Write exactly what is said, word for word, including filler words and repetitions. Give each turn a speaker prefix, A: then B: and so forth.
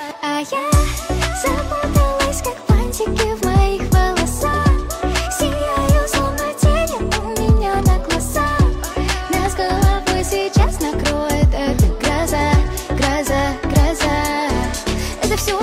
A: А я запуталась, как бантики в моих волосах. Сияю, словно тени у меня на глазах. Нас головой сейчас накроет эта гроза, гроза, гроза. Это все